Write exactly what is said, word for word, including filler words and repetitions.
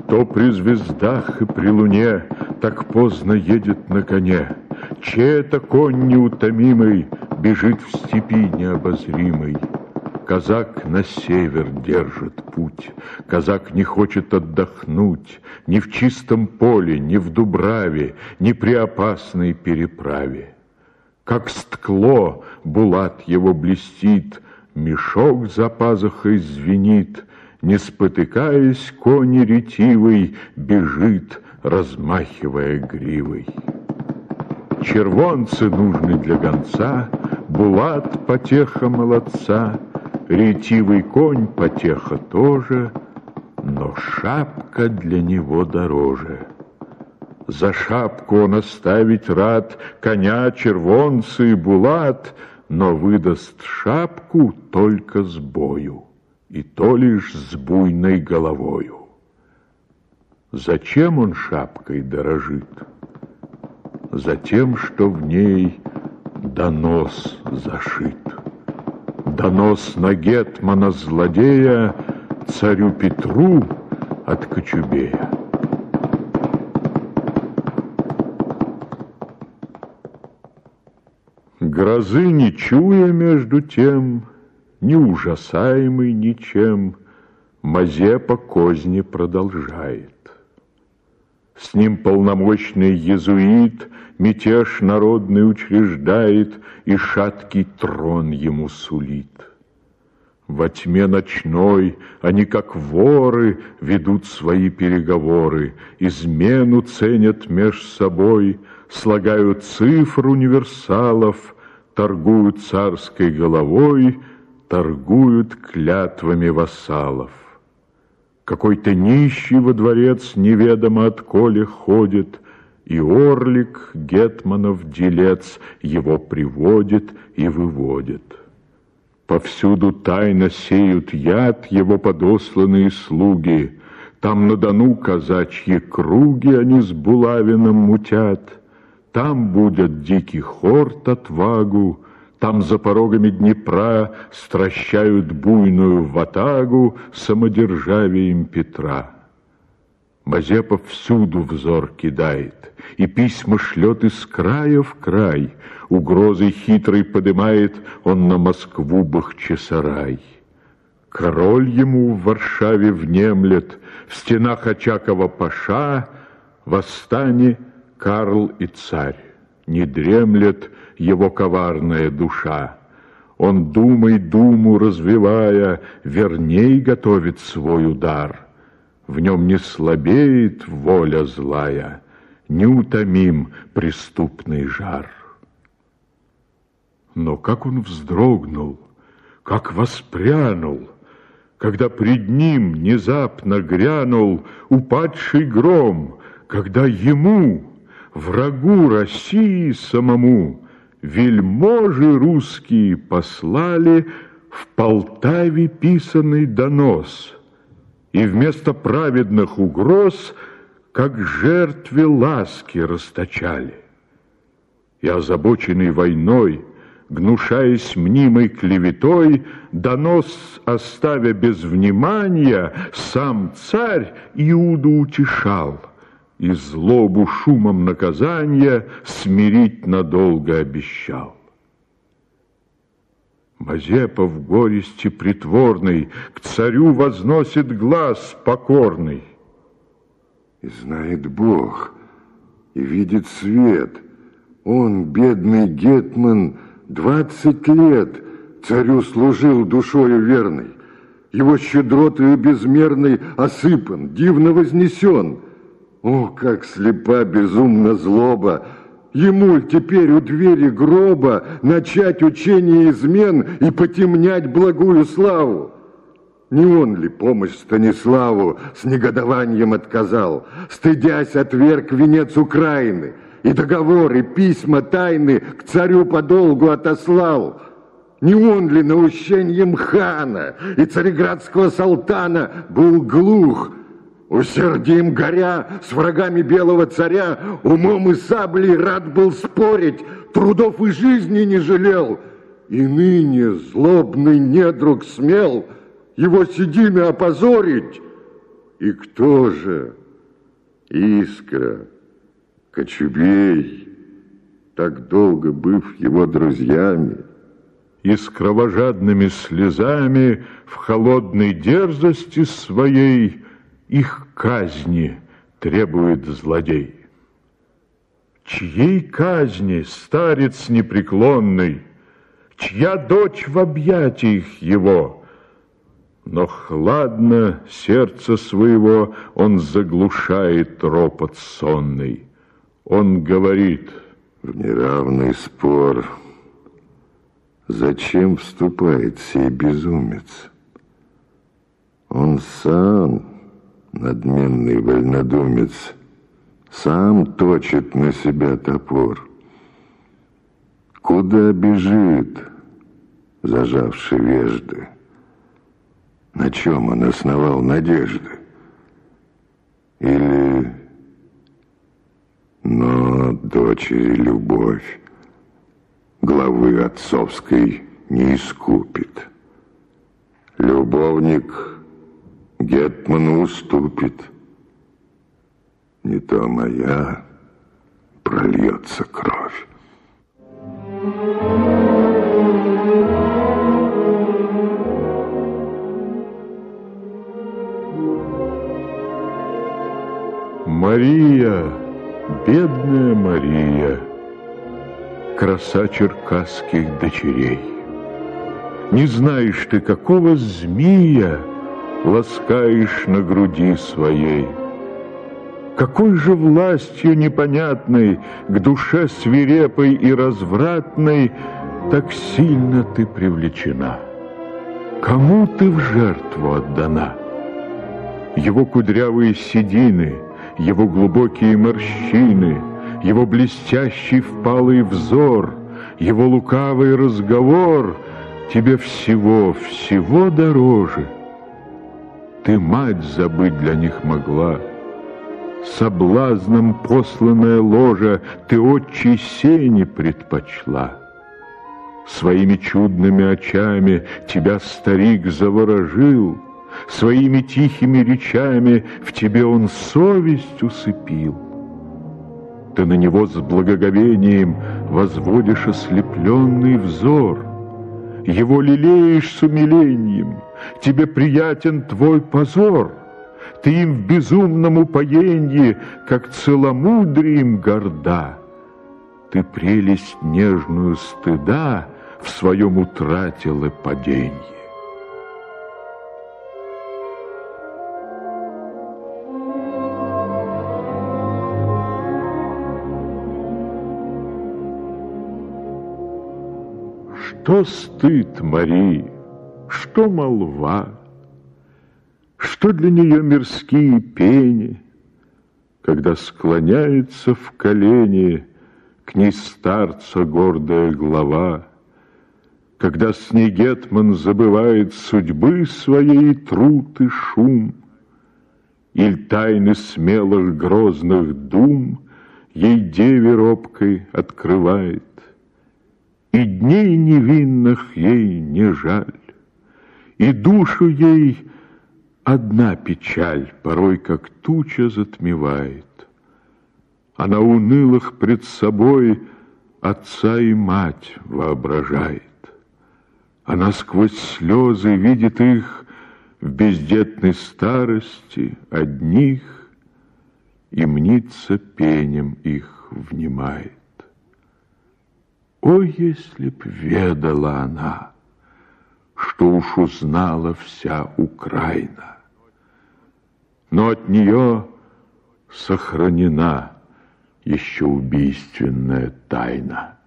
Кто при звездах и при луне так поздно едет на коне? Чей это конь неутомимый бежит в степи необозримой? Казак на север держит путь, казак не хочет отдохнуть ни в чистом поле, ни в дубраве, ни при опасной переправе. Как стекло булат его блестит, мешок за пазухой звенит, не спотыкаясь, конь ретивый бежит, размахивая гривой. Червонцы нужны для гонца, булат потеха молодца, ретивый конь потеха тоже, но шапка для него дороже. За шапку он оставить рад коня, червонцы и булат, но выдаст шапку только с бою, и то лишь с буйной головою. Зачем он шапкой дорожит? Затем, что в ней донос зашит. Донос на гетмана-злодея царю Петру от Кочубея. Грозы не чуя между тем, не ужасаемый ничем, Мазепа козни продолжает. С ним полномочный иезуит мятеж народный учреждает и шаткий трон ему сулит. Во тьме ночной они, как воры, ведут свои переговоры, измену ценят меж собой, слагают цифр универсалов, торгуют царской головой, торгуют клятвами вассалов. Какой-то нищий во дворец неведомо отколе ходит, и орлик, гетманов делец, его приводит и выводит. Повсюду тайно сеют яд его подосланные слуги, там на Дону казачьи круги они с булавином мутят, там будет дикий хорт отвагу, там за порогами Днепра стращают буйную ватагу самодержавием Петра. Мазепа всюду взор кидает, и письма шлет из края в край. Угрозой хитрой подымает он на Москву Бахчисарай. Король ему в Варшаве внемлет, в стенах Очакова-паша восстане Карл и царь. Не дремлет его коварная душа. Он, думой думу развивая, верней готовит свой удар. В нем не слабеет воля злая, неутомим преступный жар. Но как он вздрогнул, как воспрянул, когда пред ним внезапно грянул упадший гром, когда ему, врагу России самому, вельможи русские послали в Полтаве писанный донос, и вместо праведных угроз, как жертве ласки расточали. И озабоченный войной, гнушаясь мнимой клеветой, донос оставя без внимания, сам царь Иуду утешал и злобу шумом наказания смирить надолго обещал. Мазепа в горести притворной к царю возносит глаз покорный. И знает Бог, и видит свет. Он, бедный гетман, двадцать лет царю служил душою верной. Его щедротою безмерной осыпан, дивно вознесен. О, как слепа безумна злоба! Ему теперь у двери гроба начать учение измен и потемнять благую славу. Не он ли помощь Станиславу с негодованием отказал, стыдясь отверг венец Украины, и договоры, письма тайны к царю подолгу отослал? Не он ли наущением хана и цареградского султана был глух, усердием горя с врагами белого царя, умом и саблей рад был спорить, трудов и жизни не жалел, и ныне злобный недруг смел его седины опозорить? И кто же? Искра, Кочубей, так долго быв его друзьями. И с кровожадными слезами в холодной дерзости своей их казни требует злодей. Чьей казни, старец непреклонный, чья дочь в объятиях его? Но хладно сердце своего он заглушает ропот сонный. Он говорит: в неравный спор зачем вступает сей безумец? Он сам, надменный вольнодумец, сам точит на себя топор. Куда бежит, зажавший вежды? На чем он основал надежды? Или... Но дочери любовь главы отцовской не искупит. Любовник гетману уступит. Не то моя прольется кровь. Мария, бедная Мария, краса черкасских дочерей, не знаешь ты, какого змея ласкаешь на груди своей. Какой же властью непонятной к душе свирепой и развратной так сильно ты привлечена? Кому ты в жертву отдана? Его кудрявые седины, его глубокие морщины, его блестящий впалый взор, его лукавый разговор тебе всего, всего дороже. Ты мать забыть для них могла, соблазном посланная ложа ты отчей сени предпочла. Своими чудными очами тебя старик заворожил, своими тихими речами в тебе он совесть усыпил. Ты на него с благоговением возводишь ослепленный взор, его лелеешь с умилением, тебе приятен твой позор. Ты им в безумном упоенье, как целомудрием горда. Ты прелесть нежную стыда в своем утратила паденье. Что стыд Марии, что молва, что для нее мирские пени, когда склоняется в колени к ней старца гордая глава, когда с ней гетман забывает судьбы своей труд и шум, иль тайны смелых грозных дум ей деве робкой открывает, и дней невинных ей не жаль, и душу ей одна печаль порой как туча затмевает. Она унылых пред собой отца и мать воображает. Она сквозь слезы видит их в бездетной старости одних, и мнится пенем их внимает. О, если б ведала она, что уж узнала вся Украина, но от нее сохранена еще убийственная тайна.